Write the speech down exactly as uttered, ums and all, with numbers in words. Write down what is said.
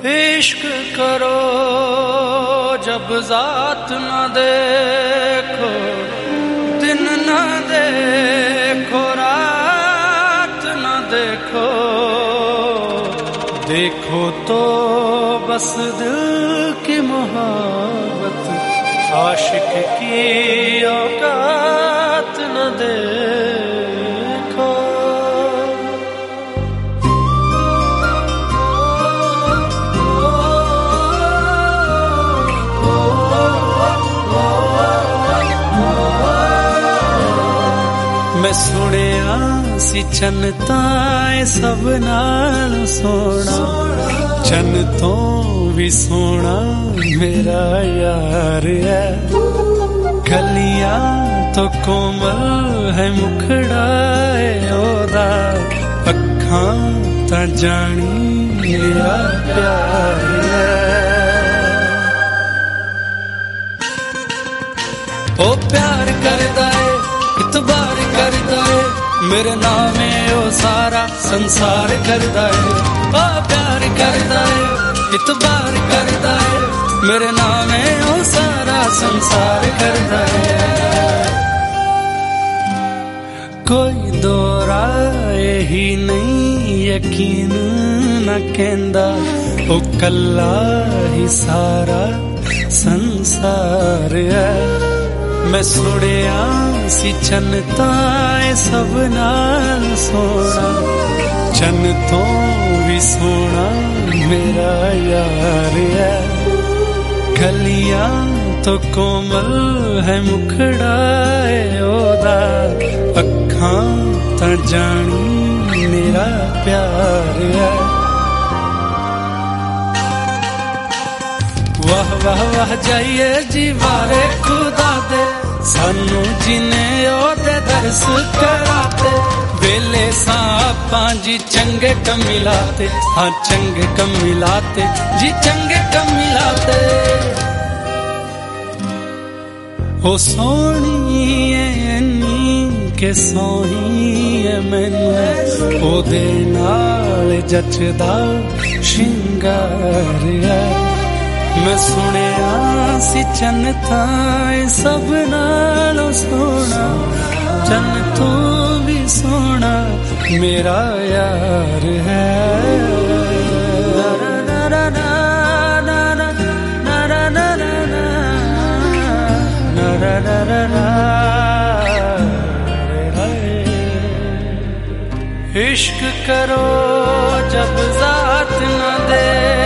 इश्क करो जब जात न देखो, दिन न देखो रात न देखो, देखो तो बस दिल की मोहब्बत, आशिक की औकात न देखो। मैं सुनिया सी चन ताए सब नाल सोना, चन तो भी सोना मेरा यार है। गलियां तो कोमल है मुखड़ा ओदा, अखां ता जानी मेरा प्यार है। ओ प्यार करदा है इतबार करदा है, मेरे नामे ओ सारा संसार करदा है। ओ प्यार करदा है इतबार करदा है, मेरे नामे ओ सारा संसार करदा है। कोई दो राय ही नहीं यकीन न कहंदा, ओ कल्ला ही सारा संसार है। मैं सुनिया सी चन ताए सब नाल सोना, चन तो भी सोना मेरा यार है। गलियां तो कोमल है मुखड़ा ओदा, अखां ता जानी मेरा प्यार है। वाह वाह वाह जाइए जी वारे खुदा दे, सानू जिने ओदे दर्स कराते, वेले सापां जी चंगे कम मिलाते, हाँ चंगे कम मिलाते जी चंगे कम मिलाते। ओ सोहनी ऐनी के सोही है मैनू, ओदे नाल जचदा शिंगार है। मैं सुनिया सी चन ताए सब नालों सोना, चन तो भी सोना मेरा यार है। इश्क करो जब जात न दे